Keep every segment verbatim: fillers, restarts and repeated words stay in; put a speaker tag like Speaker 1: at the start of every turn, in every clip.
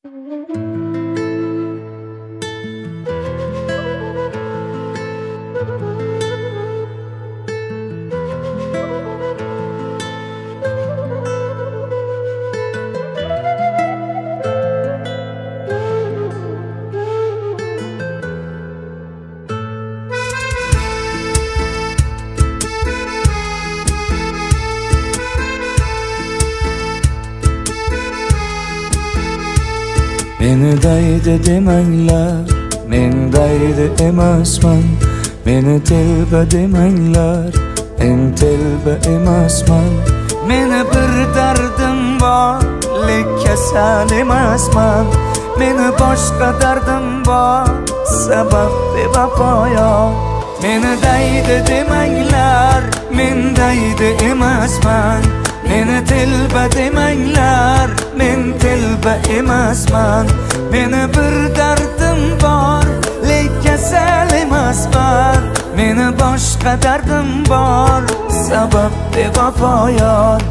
Speaker 1: Meni daydi demanglar, men daydi emasman. Meni telba demanglar, men telba emasman. Meni bir dardim bor, lek kasal emasman. Meni boshqa dardim bor, sabab bevafo. Meni daydi demanglar, men daydi emasman. Meni telba demanglar, men telba emasman. Meni bir dardim bor, lek kasal emasman. Meni boshqa dardim bor, sabab bevafo yor.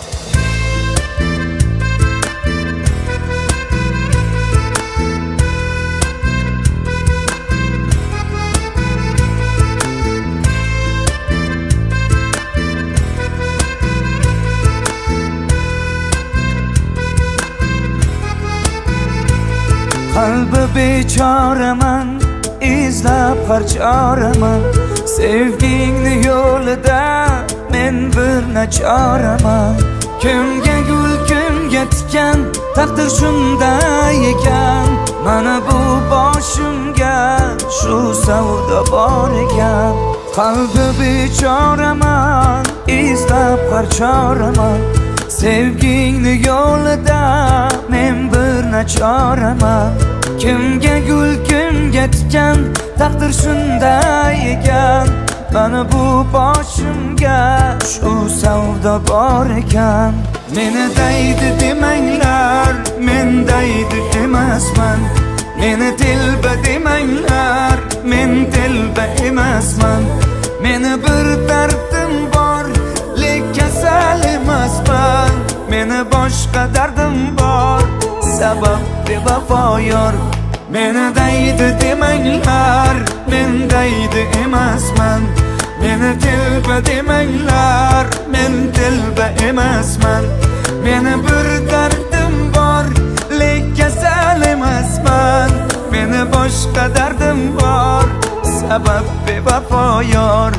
Speaker 1: Qalbi bechoraman, izlab harchoraman. Sevgingni yo'lida men bir nachoraman. Kimga gul, kimga tikan, taqdir shunday ekan. Mana bu boshimga shu savdo bor ekan. Qalbi bechoraman, izlab harchoraman. Sevgingni yo'lida men bir nachoraman. Kimga gul, kimga tikan, taqdir shunday ekan. Mana bu boshimga shu savdo bor ekan. Meni daydi demanglar, men daydi emasman. Meni telba demanglar, men telba emasman. Meni bir dardim bor, lek kasal emasman. Meni boshqa dardim bor, sabab bevafo yor. Meni daydi demanglar, men daydi emasman. Meni telba demanglar, men telba emasman. Meni bir dardim bor, lek kasal emasman. Meni boshqa dardim bor, sabab bevafo yor.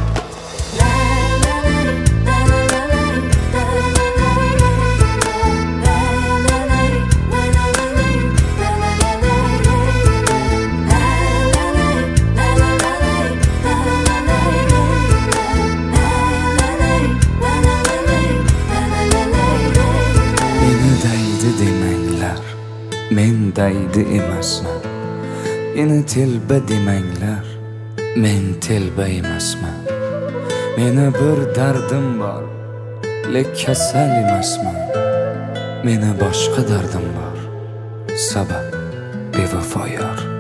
Speaker 1: Demanglar, men daydi emasman. Meni telba demanglar, men telba emasman. Meni bir dardim bor, lek kasal emasman. Meni boshqa dardim bor, sabab bevafo yor.